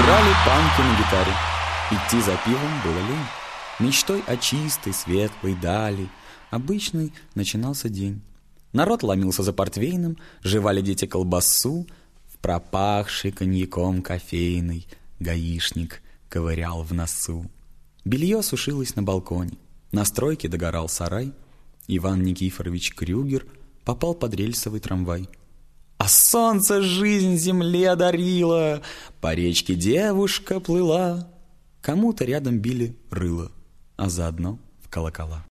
играли панки на гитаре. Идти за пивом было лень. Мечтой о чистой, светлой дали обычный начинался день. Народ ломился за портвейном, жевали дети колбасу. В пропахший коньяком кофейный гаишник ковырял в носу. Белье сушилось на балконе, на стройке догорал сарай. Иван Никифорович Крюгер попал под рельсовый трамвай. А солнце жизнь земле дарило, по речке девушка плыла. Кому-то рядом били рыло, а заодно в колокола.